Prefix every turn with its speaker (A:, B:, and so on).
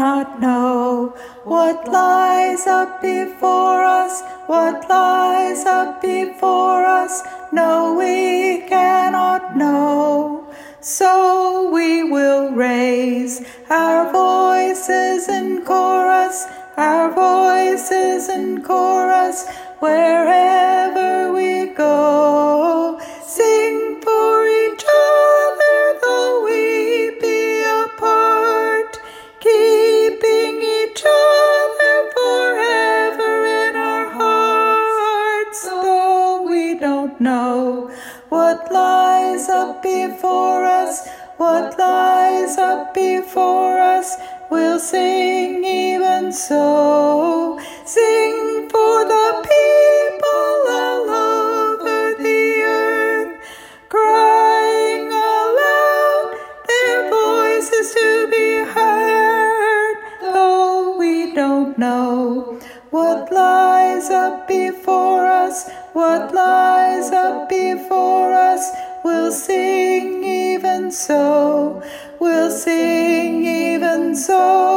A: cannot know what lies up before us, what lies up before us. No, we cannot know. So we will raise our voices in chorus, our voices in chorus, wherever we go. Sing for each other, though we be apart, keeping each other forever in our hearts. Though we don't know what lies up before us, what lies up before us, we'll sing even so. Sing for the people all over the earth, crying aloud, their voices to be heard. Though we don't know what lies up before us, what lies up before us, we'll sing even so, we'll sing even so.